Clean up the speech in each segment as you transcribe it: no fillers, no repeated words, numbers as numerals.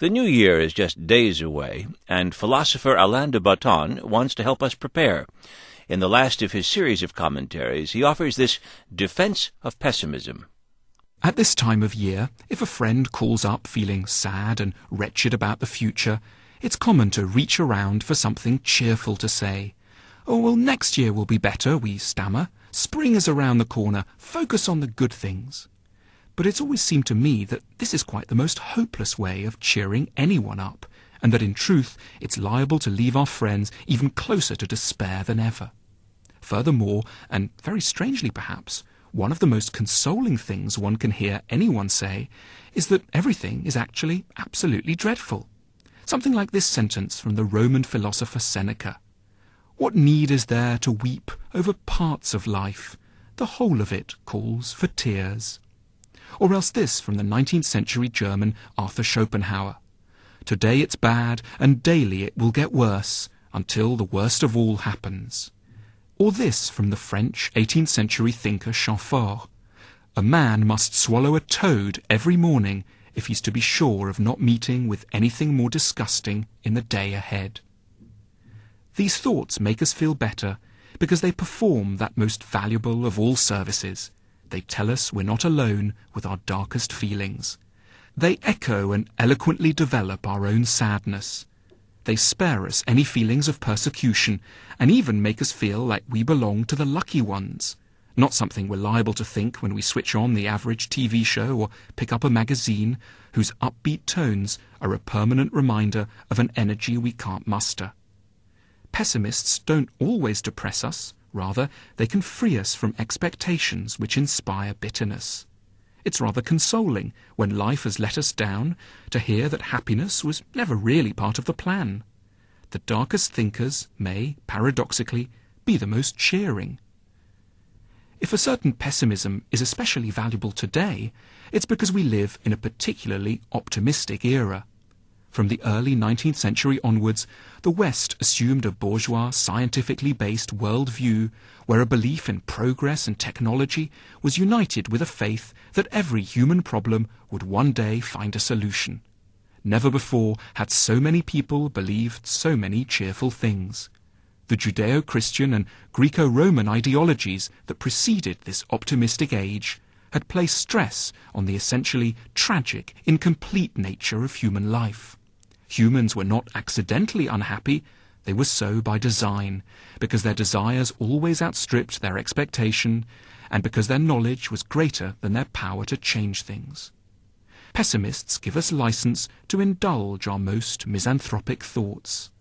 The new year is just days away, and philosopher Alain de Botton wants to help us prepare. In the last of his series of commentaries, he offers this defense of pessimism. At this time of year, if a friend calls up feeling sad and wretched about the future, it's common to reach around for something cheerful to say. "Oh, well, next year will be better," we stammer. "Spring is around the corner. Focus on the good things." But it's always seemed to me that this is quite the most hopeless way of cheering anyone up, and that in truth it's liable to leave our friends even closer to despair than ever. Furthermore, and very strangely perhaps, one of the most consoling things one can hear anyone say is that everything is actually absolutely dreadful. Something like this sentence from the Roman philosopher Seneca: "What need is there to weep over parts of life? The whole of it calls for tears." Or else this from the 19th century German Arthur Schopenhauer: "Today it's bad, and daily it will get worse, until the worst of all happens." Or this from the French 18th century thinker Chamfort: "A man must swallow a toad every morning if he's to be sure of not meeting with anything more disgusting in the day ahead." These thoughts make us feel better because they perform that most valuable of all services. They tell us we're not alone with our darkest feelings. They echo and eloquently develop our own sadness. They spare us any feelings of persecution and even make us feel like we belong to the lucky ones, not something we're liable to think when we switch on the average TV show or pick up a magazine whose upbeat tones are a permanent reminder of an energy we can't muster. Pessimists don't always depress us. Rather, they can free us from expectations which inspire bitterness. It's rather consoling, when life has let us down, to hear that happiness was never really part of the plan. The darkest thinkers may, paradoxically, be the most cheering. If a certain pessimism is especially valuable today, it's because we live in a particularly optimistic era. From the early 19th century onwards, the West assumed a bourgeois, scientifically based worldview where a belief in progress and technology was united with a faith that every human problem would one day find a solution. Never before had so many people believed so many cheerful things. The Judeo-Christian and Greco-Roman ideologies that preceded this optimistic age had placed stress on the essentially tragic, incomplete nature of human life. Humans were not accidentally unhappy, they were so by design, because their desires always outstripped their expectation, and because their knowledge was greater than their power to change things. Pessimists give us license to indulge our most misanthropic thoughts.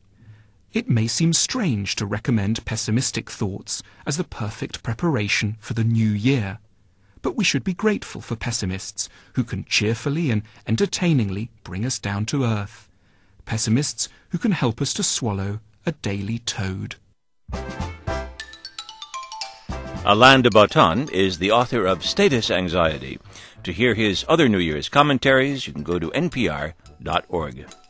It may seem strange to recommend pessimistic thoughts as the perfect preparation for the new year, but we should be grateful for pessimists who can cheerfully and entertainingly bring us down to earth. Pessimists who can help us to swallow a daily toad. Alain de Botton is the author of Status Anxiety. To hear his other New Year's commentaries, you can go to npr.org.